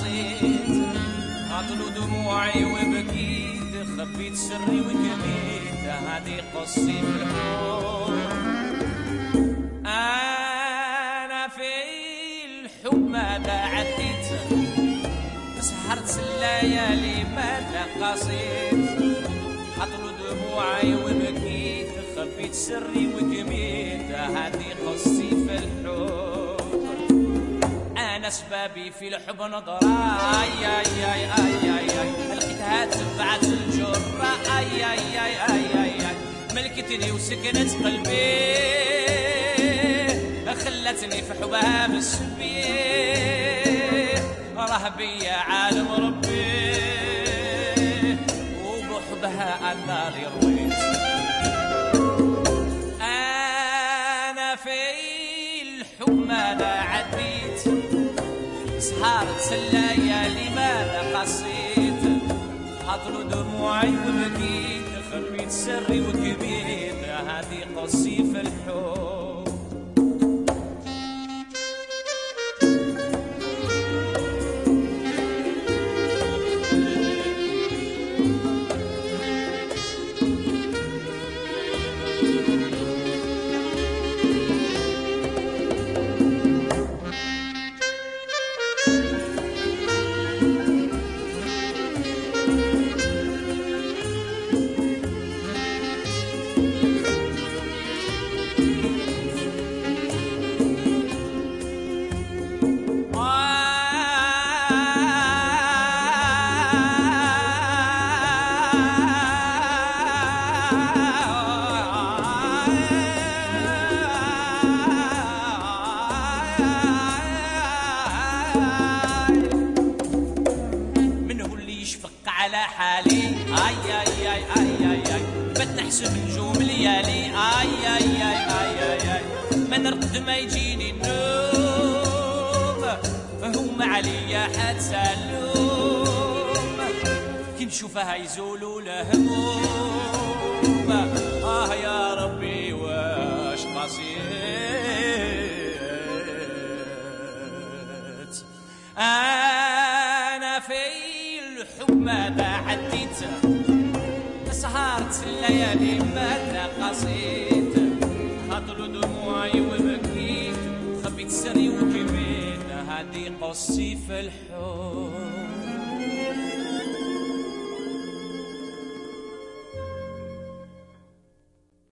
قصيت، عطلوا دموعي وبكيت، خبيت سري وكميت، هذه قصتي في الحب. أنا في الحب ماذا عديت، سهرت الليالي ماذا قصيت، عطلوا دموعي وبكيت، خبيت سري وكميت، هذه قصتي في الحب. أنا أسبابي في الحب نظرة، أي أي أي أي أي أي لقيتها تبعت الجرة، أي أي أي أي أي أي ملكتني وسكنت قلبي، خلتني في حبها مسبي، رهبي يا عالم ربي، وبحبها أنا اللي رضيت. أنا في الحب ماذا عديت، سهرت الليالي ماذا قصيت، عطلوا دموعي وبكيت، خبيت سري وكبيت، هذه قصتي في الحب. على حالي، اي اي اي اي اي اي بتنحسب نجوم ليالي، اي اي اي اي اي اي ما نرقد ما يجيني النوم، هما عليا حتى اللوم، كي نشوفها يزولوا الهموم، يا ربي واش قصيت. انا في الحب ماذا عديت، سهرت الليالي ماذا قصيت، خاطر دموعي وبكيت، خبيت سري وكبيت، هذه قصتي في الحب.